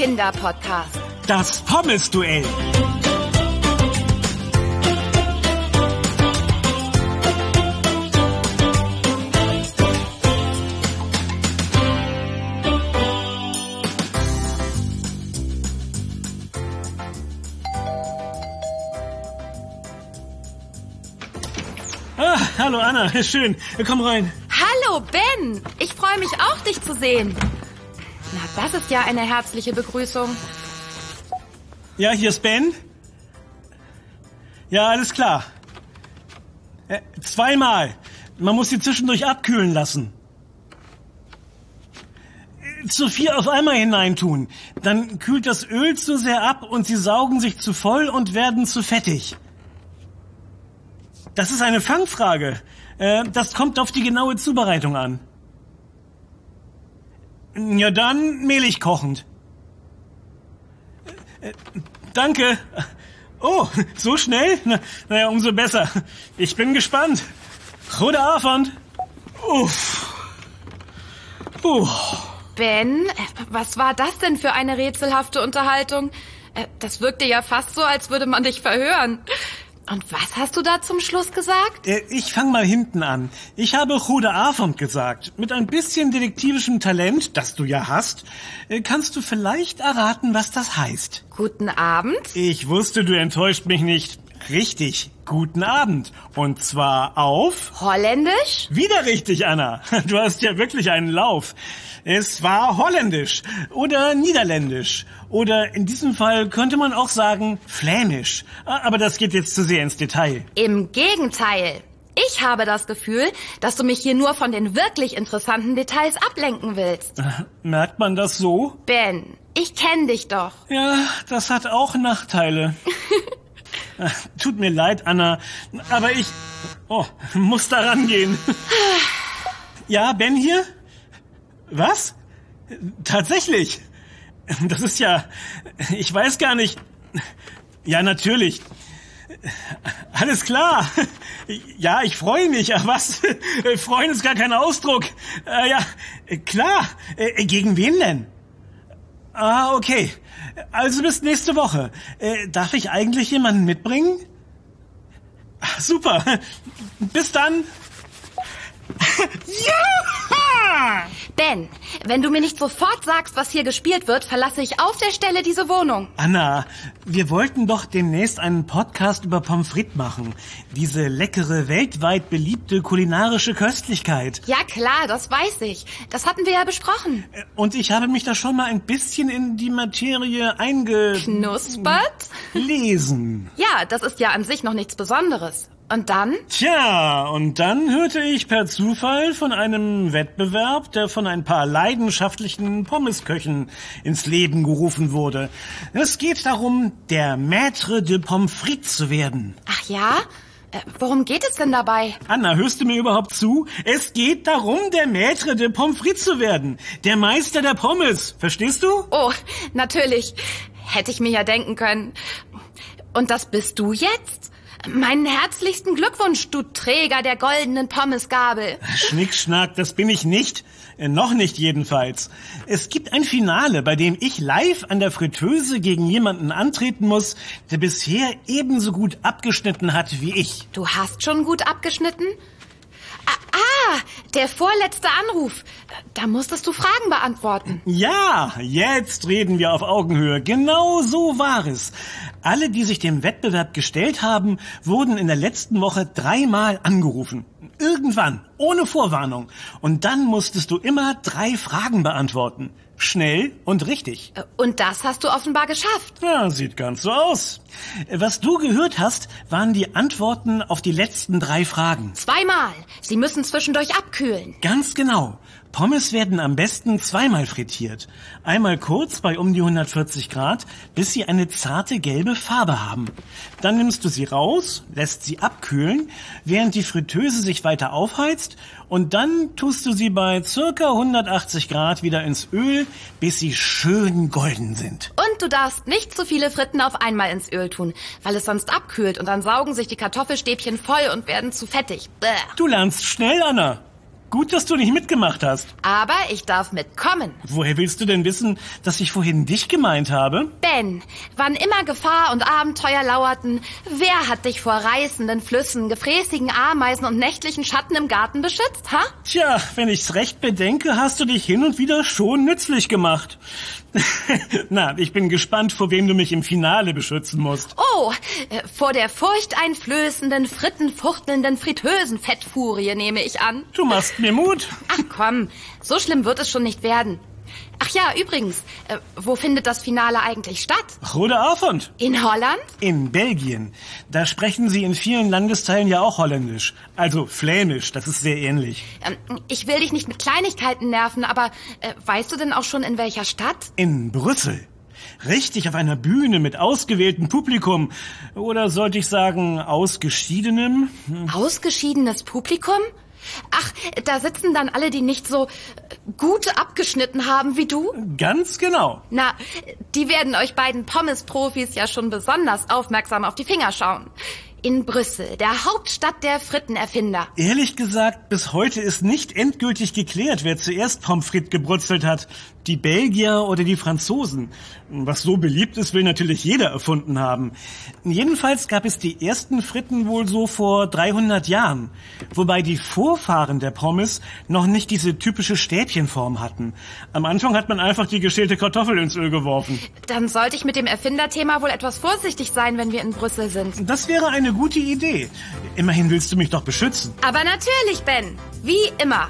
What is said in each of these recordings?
Kinderpodcast. Das Pommes-Duell. Hallo Anna, schön. Komm rein. Hallo Ben, ich freue mich auch, dich zu sehen. Na, das ist ja eine herzliche Begrüßung. Ja, hier ist Ben. Ja, alles klar. 2-mal. Man muss sie zwischendurch abkühlen lassen. Zu viel auf einmal hineintun. Dann kühlt das Öl zu sehr ab und sie saugen sich zu voll und werden zu fettig. Das ist eine Fangfrage. Das kommt auf die genaue Zubereitung an. Ja, dann mehlig kochend. Danke. Oh, so schnell? Naja, umso besser. Ich bin gespannt. Gute Abend. Uff. Ben, was war das denn für eine rätselhafte Unterhaltung? Das wirkte ja fast so, als würde man dich verhören. Und was hast du da zum Schluss gesagt? Ich fang mal hinten an. Ich habe Gute Abend gesagt. Mit ein bisschen detektivischem Talent, das du ja hast, kannst du vielleicht erraten, was das heißt. Guten Abend? Ich wusste, du enttäuscht mich nicht. Richtig, guten Abend. Und zwar auf... Holländisch? Wieder richtig, Anna. Du hast ja wirklich einen Lauf. Es war holländisch oder niederländisch. Oder in diesem Fall könnte man auch sagen flämisch. Aber das geht jetzt zu sehr ins Detail. Im Gegenteil. Ich habe das Gefühl, dass du mich hier nur von den wirklich interessanten Details ablenken willst. Merkt man das so? Ben, ich kenne dich doch. Ja, das hat auch Nachteile. Tut mir leid, Anna, aber ich muss da rangehen. Ja, Ben hier? Was? Tatsächlich? Das ist ja... Ich weiß gar nicht... Ja, natürlich. Alles klar. Ja, ich freue mich. Ach was? Freuen ist gar kein Ausdruck. Ja, klar. Gegen wen denn? Ah, okay. Also bis nächste Woche. Darf ich eigentlich jemanden mitbringen? Ach, super. Bis dann. Ja! Ben, wenn du mir nicht sofort sagst, was hier gespielt wird, verlasse ich auf der Stelle diese Wohnung. Anna, wir wollten doch demnächst einen Podcast über Pommes frites machen. Diese leckere, weltweit beliebte kulinarische Köstlichkeit. Ja klar, das weiß ich. Das hatten wir ja besprochen. Und ich habe mich da schon mal ein bisschen in die Materie Knuspert? Lesen. Ja, das ist ja an sich noch nichts Besonderes. Und dann? Tja, und dann hörte ich per Zufall von einem Wettbewerb, der von ein paar leidenschaftlichen Pommesköchen ins Leben gerufen wurde. Es geht darum, der Maître de Pommes frites zu werden. Ach ja? Worum geht es denn dabei? Anna, hörst du mir überhaupt zu? Es geht darum, der Maître de Pommes frites zu werden. Der Meister der Pommes. Verstehst du? Oh, natürlich. Hätte ich mir ja denken können. Und das bist du jetzt? Meinen herzlichsten Glückwunsch, du Träger der goldenen Pommesgabel. Schnickschnack, das bin ich nicht. Noch nicht jedenfalls. Es gibt ein Finale, bei dem ich live an der Fritteuse gegen jemanden antreten muss, der bisher ebenso gut abgeschnitten hat wie ich. Du hast schon gut abgeschnitten? Der vorletzte Anruf. Da musstest du Fragen beantworten. Ja, jetzt reden wir auf Augenhöhe. Genau so war es. Alle, die sich dem Wettbewerb gestellt haben, wurden in der letzten Woche 3-mal angerufen. Irgendwann, ohne Vorwarnung. Und dann musstest du immer 3 Fragen beantworten. Schnell und richtig. Und das hast du offenbar geschafft. Ja, sieht ganz so aus. Was du gehört hast, waren die Antworten auf die letzten 3 Fragen. 2-mal. Sie müssen zwischendurch abkühlen. Ganz genau. Pommes werden am besten 2-mal frittiert. Einmal kurz bei um die 140 Grad, bis sie eine zarte gelbe Farbe haben. Dann nimmst du sie raus, lässt sie abkühlen, während die Fritteuse sich weiter aufheizt, und dann tust du sie bei circa 180 Grad wieder ins Öl, bis sie schön golden sind. Und du darfst nicht zu viele Fritten auf einmal ins Öl tun, weil es sonst abkühlt und dann saugen sich die Kartoffelstäbchen voll und werden zu fettig. Bäh. Du lernst schnell, Anna. Gut, dass du nicht mitgemacht hast. Aber ich darf mitkommen. Woher willst du denn wissen, dass ich vorhin dich gemeint habe? Ben, wann immer Gefahr und Abenteuer lauerten, wer hat dich vor reißenden Flüssen, gefräßigen Ameisen und nächtlichen Schatten im Garten beschützt, ha? Tja, wenn ich's recht bedenke, hast du dich hin und wieder schon nützlich gemacht. Na, ich bin gespannt, vor wem du mich im Finale beschützen musst. Oh, vor der furchteinflößenden, frittenfuchtelnden, fritösen Fettfurie nehme ich an. Du machst mir Mut. Ach komm, so schlimm wird es schon nicht werden. Ach ja, übrigens, wo findet das Finale eigentlich statt? Rode Avond. In Holland? In Belgien. Da sprechen sie in vielen Landesteilen ja auch Holländisch. Also Flämisch, das ist sehr ähnlich. Ich will dich nicht mit Kleinigkeiten nerven, aber weißt du denn auch schon, in welcher Stadt? In Brüssel. Richtig auf einer Bühne mit ausgewähltem Publikum. Oder sollte ich sagen, ausgeschiedenem? Ausgeschiedenes Publikum? Ach, da sitzen dann alle, die nicht so gut abgeschnitten haben wie du? Ganz genau. Na, die werden euch beiden Pommes-Profis ja schon besonders aufmerksam auf die Finger schauen. In Brüssel, der Hauptstadt der Frittenerfinder. Ehrlich gesagt, bis heute ist nicht endgültig geklärt, wer zuerst Pommes frites gebrutzelt hat. Die Belgier oder die Franzosen. Was so beliebt ist, will natürlich jeder erfunden haben. Jedenfalls gab es die ersten Fritten wohl so vor 300 Jahren. Wobei die Vorfahren der Pommes noch nicht diese typische Stäbchenform hatten. Am Anfang hat man einfach die geschälte Kartoffel ins Öl geworfen. Dann sollte ich mit dem Erfinderthema wohl etwas vorsichtig sein, wenn wir in Brüssel sind. Das wäre eine gute Idee. Immerhin willst du mich doch beschützen. Aber natürlich, Ben. Wie immer.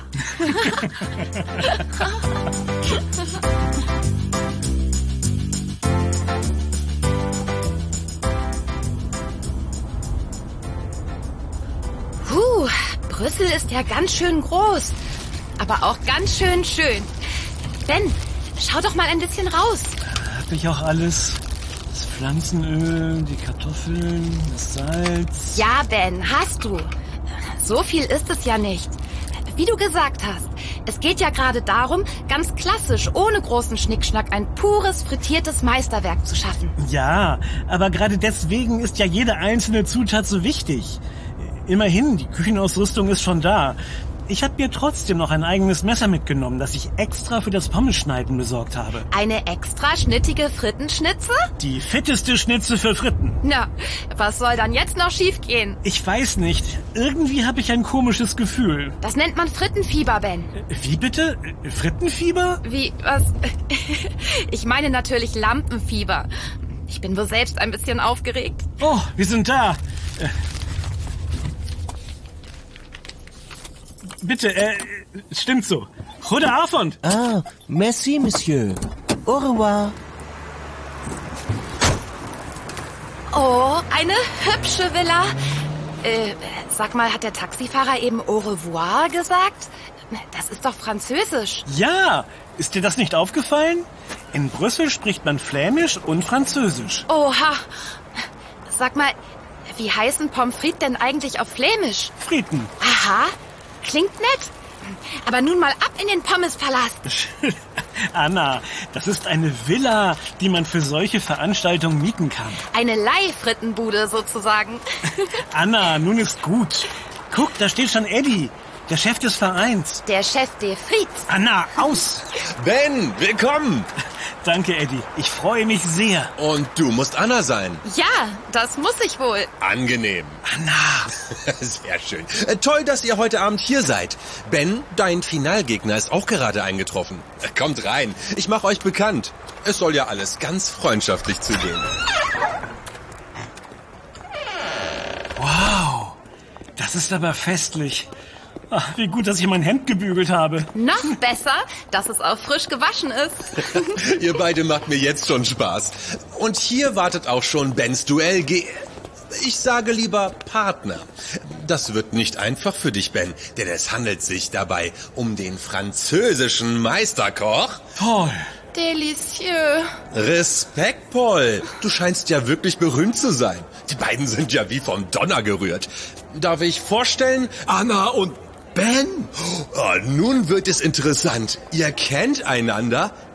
Brüssel ist ja ganz schön groß, aber auch ganz schön schön. Ben, schau doch mal ein bisschen raus. Hab ich auch alles? Das Pflanzenöl, die Kartoffeln, das Salz. Ja, Ben, hast du. So viel ist es ja nicht. Wie du gesagt hast, es geht ja gerade darum, ganz klassisch, ohne großen Schnickschnack, ein pures, frittiertes Meisterwerk zu schaffen. Ja, aber gerade deswegen ist ja jede einzelne Zutat so wichtig. Immerhin, die Küchenausrüstung ist schon da. Ich habe mir trotzdem noch ein eigenes Messer mitgenommen, das ich extra für das Pommeschneiden besorgt habe. Eine extra schnittige Frittenschnitze? Die fitteste Schnitze für Fritten. Na, was soll dann jetzt noch schiefgehen? Ich weiß nicht. Irgendwie habe ich ein komisches Gefühl. Das nennt man Frittenfieber, Ben. Wie bitte? Frittenfieber? Wie, was? Ich meine natürlich Lampenfieber. Ich bin wohl selbst ein bisschen aufgeregt. Oh, wir sind da. Bitte, stimmt so. Rode Avond. Ah, merci, Monsieur. Au revoir. Oh, eine hübsche Villa. Sag mal, hat der Taxifahrer eben au revoir gesagt? Das ist doch Französisch. Ja, ist dir das nicht aufgefallen? In Brüssel spricht man Flämisch und Französisch. Oha. Sag mal, wie heißen Pommes frites denn eigentlich auf Flämisch? Fritten. Aha. Klingt nett. Aber nun mal ab in den Pommespalast. Anna, das ist eine Villa, die man für solche Veranstaltungen mieten kann. Eine Leihfrittenbude sozusagen. Anna, nun ist gut. Guck, da steht schon Eddie, der Chef des Vereins. Der Chef des Frites. Anna, aus! Ben, willkommen! Danke, Eddie. Ich freue mich sehr. Und du musst Anna sein. Ja, das muss ich wohl. Angenehm. Anna! Sehr schön. Toll, dass ihr heute Abend hier seid. Ben, dein Finalgegner ist auch gerade eingetroffen. Kommt rein, ich mache euch bekannt. Es soll ja alles ganz freundschaftlich zugehen. Wow, das ist aber festlich. Ach, wie gut, dass ich mein Hemd gebügelt habe. Noch besser, dass es auch frisch gewaschen ist. Ihr beide macht mir jetzt schon Spaß. Und hier wartet auch schon Bens Duell. Ich sage lieber Partner. Das wird nicht einfach für dich, Ben, denn es handelt sich dabei um den französischen Meisterkoch. Toll. Delicieux. Respekt, Paul. Du scheinst ja wirklich berühmt zu sein. Die beiden sind ja wie vom Donner gerührt. Darf ich vorstellen, Anna und Ben? Oh, nun wird es interessant. Ihr kennt einander?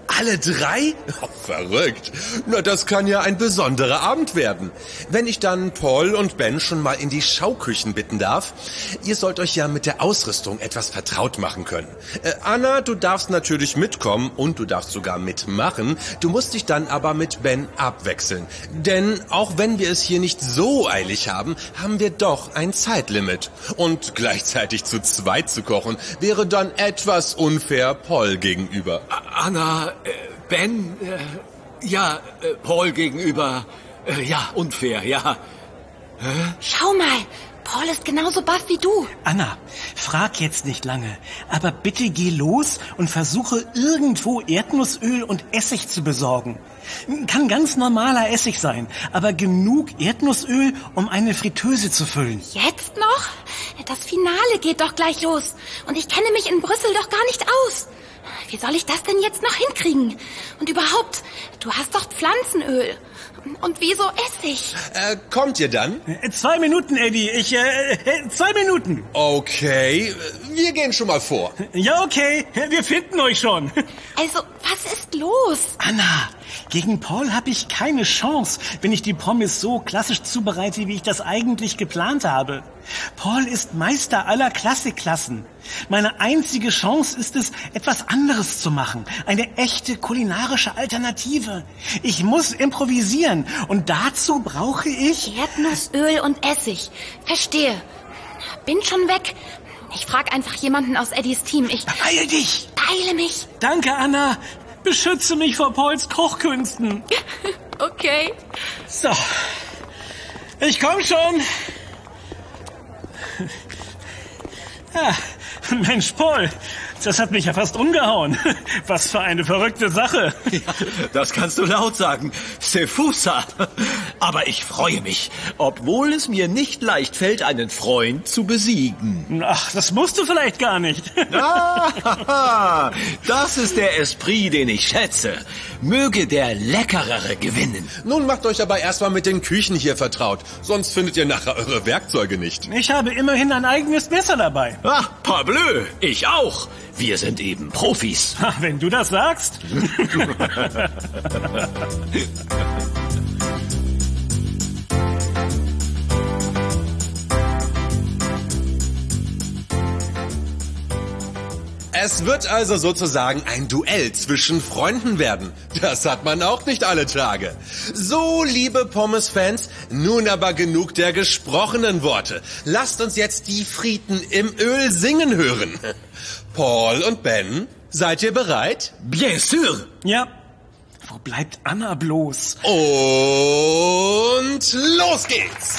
Alle 3? Oh, verrückt. Na, das kann ja ein besonderer Abend werden. Wenn ich dann Paul und Ben schon mal in die Schauküchen bitten darf. Ihr sollt euch ja mit der Ausrüstung etwas vertraut machen können. Anna, du darfst natürlich mitkommen und du darfst sogar mitmachen. Du musst dich dann aber mit Ben abwechseln. Denn auch wenn wir es hier nicht so eilig haben, haben wir doch ein Zeitlimit. Und gleichzeitig zu zweit zu kochen, wäre dann etwas unfair Paul gegenüber. Anna, Ben, Paul gegenüber, unfair, ja. Schau mal, Paul ist genauso baff wie du. Anna, frag jetzt nicht lange, aber bitte geh los und versuche irgendwo Erdnussöl und Essig zu besorgen. Kann ganz normaler Essig sein, aber genug Erdnussöl, um eine Fritteuse zu füllen. Jetzt noch? Das Finale geht doch gleich los. Und ich kenne mich in Brüssel doch gar nicht aus. Wie soll ich das denn jetzt noch hinkriegen? Und überhaupt, du hast doch Pflanzenöl. Und wieso Essig? Kommt ihr dann? 2 Minuten, Eddie. 2 Minuten. Okay, wir gehen schon mal vor. Ja, okay. Wir finden euch schon. Also, was ist los? Anna, gegen Paul habe ich keine Chance, wenn ich die Pommes so klassisch zubereite, wie ich das eigentlich geplant habe. Paul ist Meister aller Klassikklassen. Meine einzige Chance ist es, etwas anderes zu machen. Eine echte kulinarische Alternative. Ich muss improvisieren und dazu brauche ich... Erdnussöl und Essig. Verstehe. Bin schon weg. Ich frage einfach jemanden aus Eddies Team. Ich Beeil dich! beeile mich. Danke, Anna. Beschütze mich vor Pauls Kochkünsten. Okay. So. Ich komm schon. Ja, Mensch, Paul, das hat mich ja fast umgehauen. Was für eine verrückte Sache. Ja, das kannst du laut sagen. Sefusa. Aber ich freue mich, obwohl es mir nicht leicht fällt, einen Freund zu besiegen. Ach, das musst du vielleicht gar nicht. Ah, das ist der Esprit, den ich schätze. Möge der Leckerere gewinnen. Nun macht euch aber erstmal mit den Küchen hier vertraut. Sonst findet ihr nachher eure Werkzeuge nicht. Ich habe immerhin ein eigenes Messer dabei. Ah, parbleu, ich auch. Wir sind eben Profis. Ach, wenn du das sagst. Es wird also sozusagen ein Duell zwischen Freunden werden. Das hat man auch nicht alle Tage. So, liebe Pommes-Fans, nun aber genug der gesprochenen Worte. Lasst uns jetzt die Friten im Öl singen hören. Paul und Ben, seid ihr bereit? Bien sûr. Ja. Wo bleibt Anna bloß? Und los geht's!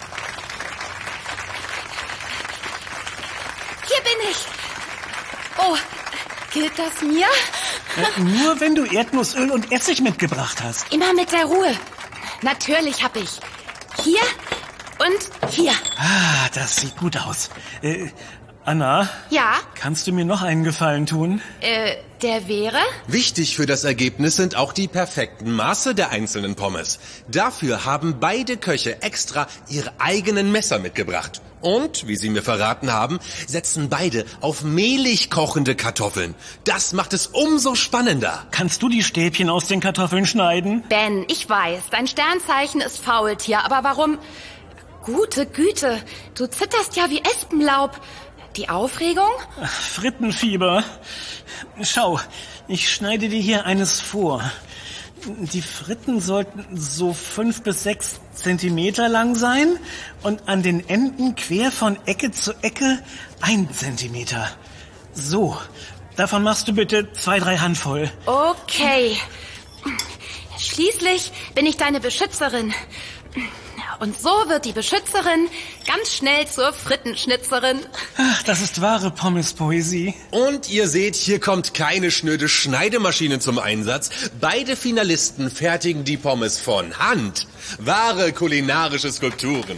Hier bin ich. Oh, gilt das mir? Nur wenn du Erdnussöl und Essig mitgebracht hast. Immer mit der Ruhe. Natürlich hab ich. Hier und hier. Ah, das sieht gut aus. Anna? Ja? Kannst du mir noch einen Gefallen tun? Der wäre? Wichtig für das Ergebnis sind auch die perfekten Maße der einzelnen Pommes. Dafür haben beide Köche extra ihre eigenen Messer mitgebracht. Und, wie sie mir verraten haben, setzen beide auf mehlig kochende Kartoffeln. Das macht es umso spannender. Kannst du die Stäbchen aus den Kartoffeln schneiden? Ben, ich weiß, dein Sternzeichen ist Faultier, aber warum? Gute Güte, du zitterst ja wie Espenlaub. Die Aufregung? Frittenfieber. Schau, ich schneide dir hier eines vor. Die Fritten sollten so 5 bis 6 Zentimeter lang sein und an den Enden quer von Ecke zu Ecke 1 Zentimeter. So, davon machst du bitte 2-3 Handvoll. Okay. Schließlich bin ich deine Beschützerin. Und so wird die Beschützerin ganz schnell zur Frittenschnitzerin. Ach, das ist wahre Pommespoesie. Und ihr seht, hier kommt keine schnöde Schneidemaschine zum Einsatz. Beide Finalisten fertigen die Pommes von Hand. Wahre kulinarische Skulpturen.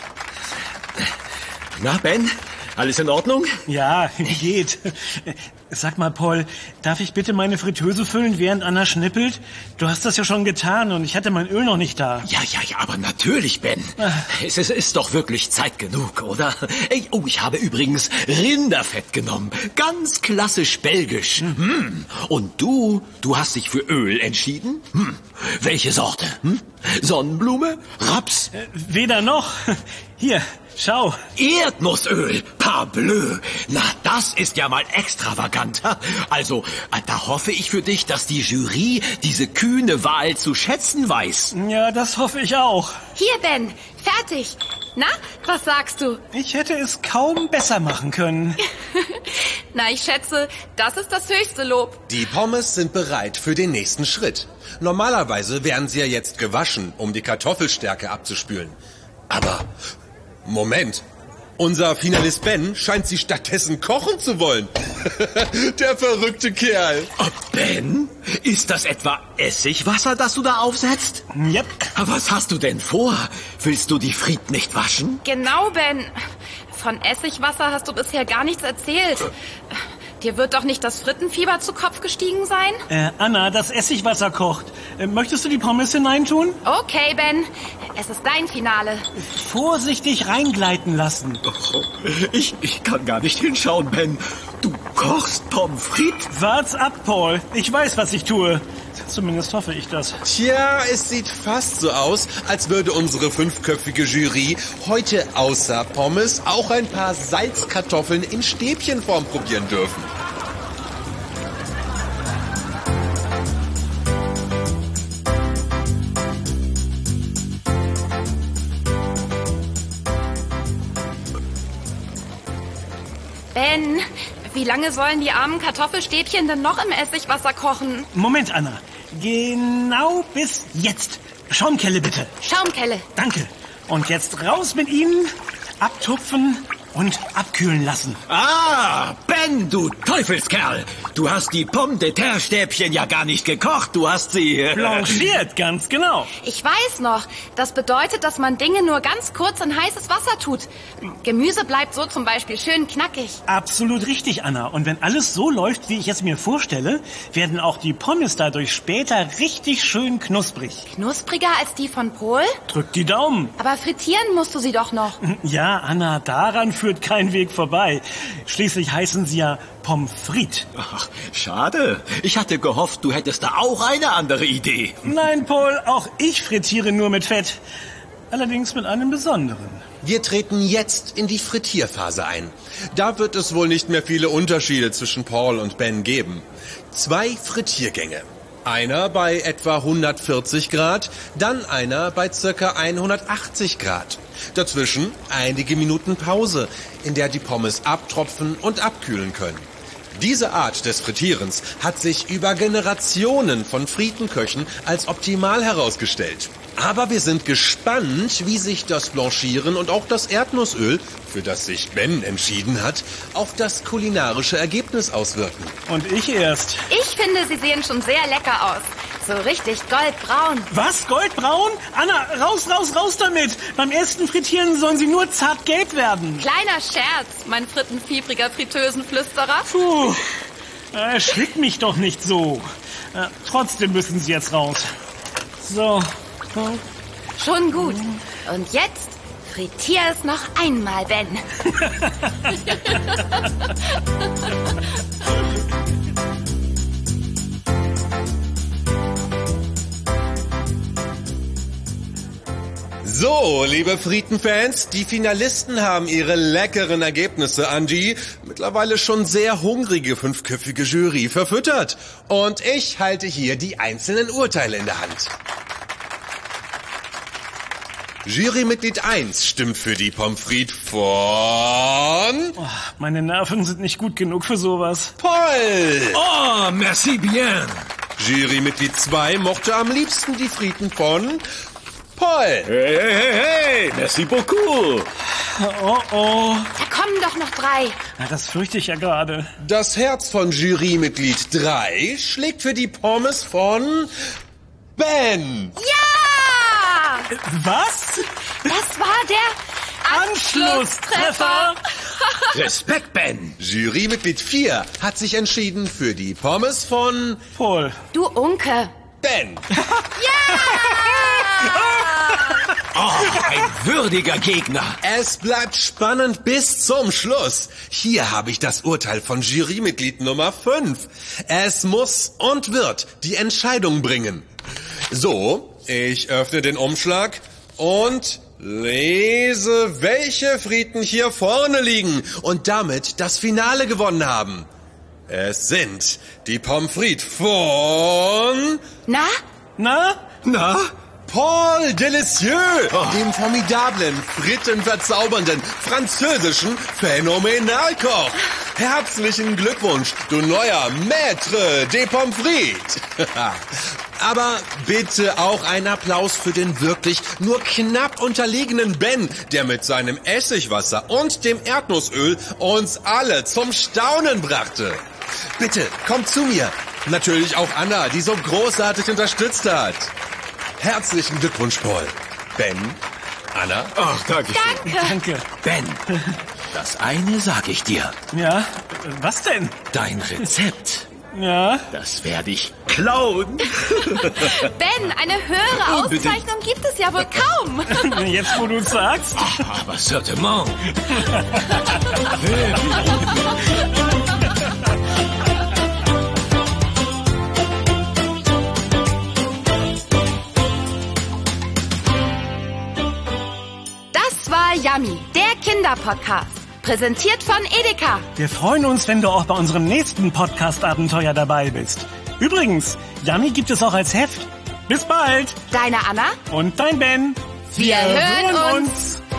Na, Ben, alles in Ordnung? Ja, geht. Sag mal, Paul, darf ich bitte meine Fritteuse füllen, während Anna schnippelt? Du hast das ja schon getan und ich hatte mein Öl noch nicht da. Ja, aber natürlich, Ben. Es ist doch wirklich Zeit genug, oder? Ey, oh, ich habe übrigens Rinderfett genommen. Ganz klassisch belgisch. Und du hast dich für Öl entschieden? Welche Sorte? Sonnenblume? Raps? Weder noch. Hier, schau. Erdnussöl, parbleu. Na, das ist ja mal extravagant. Also, da hoffe ich für dich, dass die Jury diese kühne Wahl zu schätzen weiß. Ja, das hoffe ich auch. Hier, Ben, fertig. Na, was sagst du? Ich hätte es kaum besser machen können. Na, ich schätze, das ist das höchste Lob. Die Pommes sind bereit für den nächsten Schritt. Normalerweise wären sie ja jetzt gewaschen, um die Kartoffelstärke abzuspülen. Aber, Moment. Unser Finalist Ben scheint sie stattdessen kochen zu wollen. Der verrückte Kerl. Oh, Ben, ist das etwa Essigwasser, das du da aufsetzt? Yep. Was hast du denn vor? Willst du die Frieden nicht waschen? Genau, Ben. Von Essigwasser hast du bisher gar nichts erzählt. Dir wird doch nicht das Frittenfieber zu Kopf gestiegen sein? Anna, das Essigwasser kocht. Möchtest du die Pommes hineintun? Okay, Ben. Es ist dein Finale. Vorsichtig reingleiten lassen. Oh, ich kann gar nicht hinschauen, Ben. Du kochst Pommes frites? Wart's ab, Paul. Ich weiß, was ich tue. Zumindest hoffe ich das. Tja, es sieht fast so aus, als würde unsere 5-köpfige Jury heute außer Pommes auch ein paar Salzkartoffeln in Stäbchenform probieren dürfen. Ben, wie lange sollen die armen Kartoffelstäbchen denn noch im Essigwasser kochen? Moment, Anna. Genau bis jetzt. Schaumkelle bitte. Schaumkelle. Danke. Und jetzt raus mit ihnen, abtupfen und abkühlen lassen. Ah, Ben, du Teufelskerl. Du hast die Pomme de terre Stäbchen ja gar nicht gekocht. Du hast sie... Blanchiert, ganz genau. Ich weiß noch, das bedeutet, dass man Dinge nur ganz kurz in heißes Wasser tut. Gemüse bleibt so zum Beispiel schön knackig. Absolut richtig, Anna. Und wenn alles so läuft, wie ich es mir vorstelle, werden auch die Pommes dadurch später richtig schön knusprig. Knuspriger als die von Paul? Drück die Daumen. Aber frittieren musst du sie doch noch. Ja, Anna, daran führt kein Weg vorbei. Schließlich heißen sie ja Pommes frites. Ach, schade. Ich hatte gehofft, du hättest da auch eine andere Idee. Nein, Paul, auch ich frittiere nur mit Fett. Allerdings mit einem besonderen. Wir treten jetzt in die Frittierphase ein. Da wird es wohl nicht mehr viele Unterschiede zwischen Paul und Ben geben. 2 Frittiergänge. Einer bei etwa 140 Grad, dann einer bei circa 180 Grad. Dazwischen einige Minuten Pause, in der die Pommes abtropfen und abkühlen können. Diese Art des Frittierens hat sich über Generationen von Fritenköchen als optimal herausgestellt. Aber wir sind gespannt, wie sich das Blanchieren und auch das Erdnussöl, für das sich Ben entschieden hat, auf das kulinarische Ergebnis auswirken. Und ich erst. Ich finde, sie sehen schon sehr lecker aus. So richtig goldbraun. Was? Goldbraun? Anna, raus damit! Beim ersten Frittieren sollen sie nur zartgelb werden. Kleiner Scherz, mein frittenfiebriger Fritteusenflüsterer. Puh, schlick mich doch nicht so. Trotzdem müssen sie jetzt raus. So. Schon gut. Und jetzt frittier es noch einmal, Ben. So, liebe Fritenfans, die Finalisten haben ihre leckeren Ergebnisse an die mittlerweile schon sehr hungrige 5-köpfige Jury verfüttert. Und ich halte hier die einzelnen Urteile in der Hand. Jurymitglied 1 stimmt für die Pommes frites von... Oh, meine Nerven sind nicht gut genug für sowas. Paul! Oh, merci bien. Jurymitglied 2 mochte am liebsten die Friten von... Paul! Hey, merci beaucoup. Oh. Da kommen doch noch 3. Na, das fürchte ich ja gerade. Das Herz von Jurymitglied 3 schlägt für die Pommes von... Ben! Ja! Was? Das war der Anschlusstreffer. Respekt, Ben. Jurymitglied 4 hat sich entschieden für die Pommes von Paul. Du Unke. Ben. Oh, ein würdiger Gegner. Es bleibt spannend bis zum Schluss. Hier habe ich das Urteil von Jurymitglied Nummer 5. Es muss und wird die Entscheidung bringen. So, ich öffne den Umschlag und lese, welche Fritten hier vorne liegen und damit das Finale gewonnen haben. Es sind die Pommes frites von Na? Paul Delicieux, dem formidablen, frittenverzaubernden, französischen Phänomenalkoch. Herzlichen Glückwunsch, du neuer Maître des Pommes frites. Aber bitte auch einen Applaus für den wirklich nur knapp unterlegenen Ben, der mit seinem Essigwasser und dem Erdnussöl uns alle zum Staunen brachte. Bitte, kommt zu mir. Natürlich auch Anna, die so großartig unterstützt hat. Herzlichen Glückwunsch, Paul. Ben, Anna. Ach, danke schön. Danke. Ben, das eine sag ich dir. Ja, was denn? Dein Rezept, Ja, das werde ich klauen. Ben, eine höhere Auszeichnung gibt es ja wohl kaum. jetzt wo du sagst. Aber certainement. Das war Yummy, der Kinderpodcast. Präsentiert von Edeka. Wir freuen uns, wenn du auch bei unserem nächsten Podcast-Abenteuer dabei bist. Übrigens, Yummy gibt es auch als Heft. Bis bald. Deine Anna. Und dein Ben. Wir hören uns.